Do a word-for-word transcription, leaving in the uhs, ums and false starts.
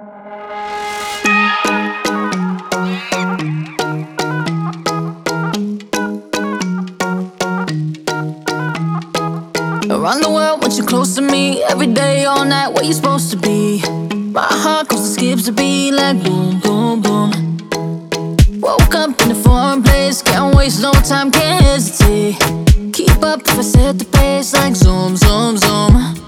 Around the world, want you close to me. Every day, all night, where you supposed to be? My heart goes and skips a beat like boom, boom, boom. Woke up in a foreign place, can't waste no time, can't hesitate. Keep up if I set the pace like zoom, zoom, zoom.